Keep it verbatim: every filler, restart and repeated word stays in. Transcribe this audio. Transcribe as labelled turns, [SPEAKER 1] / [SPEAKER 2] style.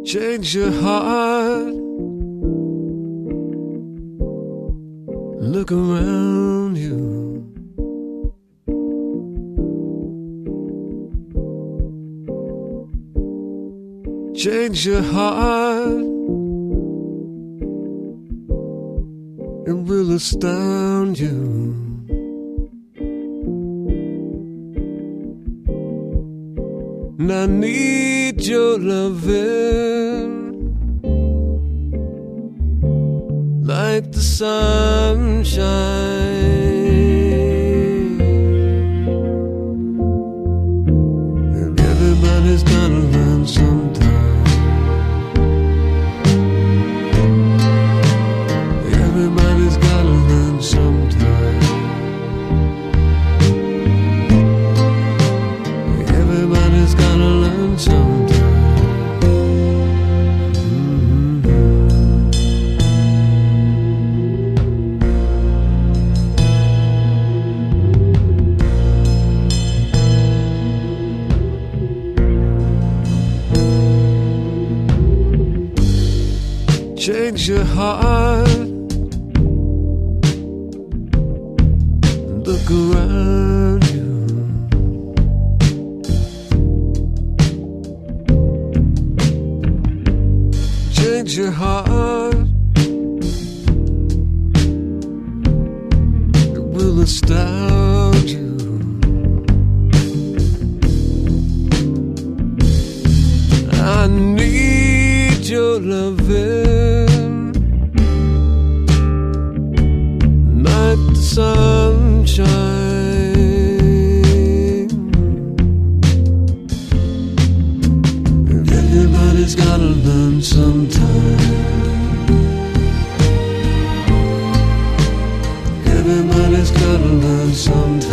[SPEAKER 1] Change your heart. Look around you. Change your heart. It will astound you. And I need your loving like the sunshine. And everybody's gotta learn sometime. Everybody's gotta learn sometime. Everybody's gotta learn sometime. Mm-hmm. Change your heart. Look around you. Change your heart. It will astound you. I need your loving like the sunshine. Everybody's gotta learn sometime. Everybody's gotta learn sometime.